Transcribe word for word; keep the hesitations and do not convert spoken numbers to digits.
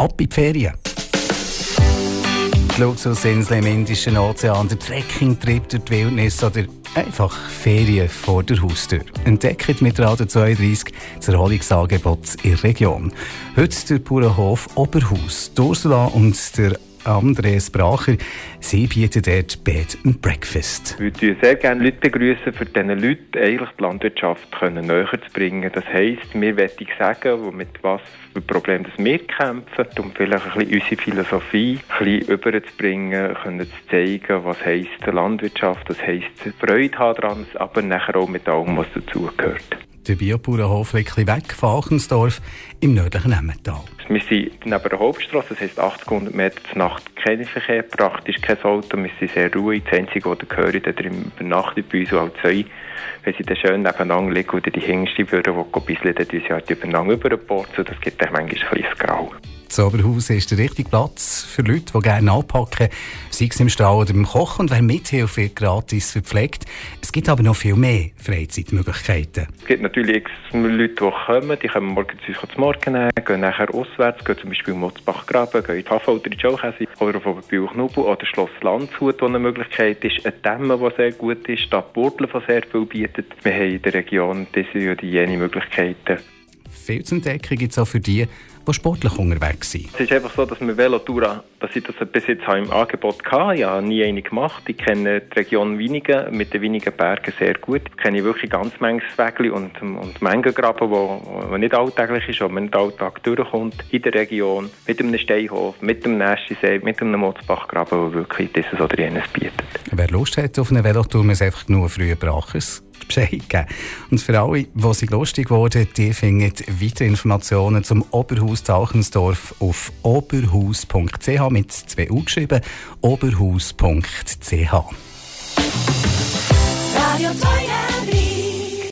ab in die Ferien. Die Luxusinsel im Indischen Ozean, der Trekkingtrip durch die Wildnis oder einfach Ferien vor der Haustür. Entdeckt mit Radio zweiunddreissig das Erholungsangebot in der Region. Heute der Bauernhof Oberhaus. Ursula und der Andreas Bracher, sie bieten dort Bed and Breakfast. Wir begrüßen sehr gerne Leute, begrüßen, für diese Leute eigentlich die Landwirtschaft können näher zu bringen. Das heisst, wir wollen sagen, mit was für Problemen wir kämpfen, um vielleicht ein bisschen unsere Philosophie ein bisschen überzubringen, können zu zeigen, was heisst Landwirtschaft, was heisst Freude haben daran, aber nachher auch mit allem, was dazugehört. Der Biobauernhof liegt ein bisschen weg von Achensdorf im nördlichen Emmental. Wir sind neben der Hauptstrasse, das heisst achtzig hundert Meter zur Nacht kein Verkehr, praktisch kein Auto. Wir sind sehr ruhig. Das Einzige, was ihr hört, ist, übernachtet bei uns und auch zwei, wenn sie dann schön nebeneinander liegen oder die hinterste Bürger, die ein bisschen dann uns halt übereinander überborzen. Das gibt dann manchmal ein bisschen Grau. Das Oberhaus ist der richtige Platz für Leute, die gerne anpacken, sei es im Stall oder beim Kochen. Und wer mithilft, wird gratis verpflegt. Es gibt aber noch viel mehr Freizeitmöglichkeiten. Es gibt natürlich Leute, die kommen, die kommen morgens zu uns zum Morgen nehmen, gehen nachher auswärts, gehen zum Beispiel in Motzbach-Graben, gehen in die Hafen oder in die Schaukäse oder von Bühl-Knubel oder Schloss Landshut, wo eine Möglichkeit ist, ein Dämmen, der sehr gut ist, Stadt Burtlen, die sehr viel bietet. Wir haben in der Region diese oder jene Möglichkeiten. Viel zu entdecken gibt es auch für die, die sportlich unterwegs sind. Es ist einfach so, dass wir Velotour, dass ich das bis jetzt im Angebot hatte. Ich habe nie eine gemacht. Ich kenne die Region Winigen mit den Winigen Bergen sehr gut. Ich kenne wirklich ganz manches Wägli und, und Mengengraben, wo, wo nicht alltäglich ist, wo man nicht alltag durchkommt. In der Region, mit einem Steinhof, mit einem Näschisee, mit einem Motzbachgraben, wo wirklich dieses oder jenes bietet. Wer Lust hat auf eine Velotour, muss einfach nur früher Brachers Bescheid geben. Und für alle, die sich lustig wurden, die finden weitere Informationen zum Oberhaus Tauchensdorf auf oberhaus punkt c h mit zwei U geschrieben, oberhaus punkt c h. Radio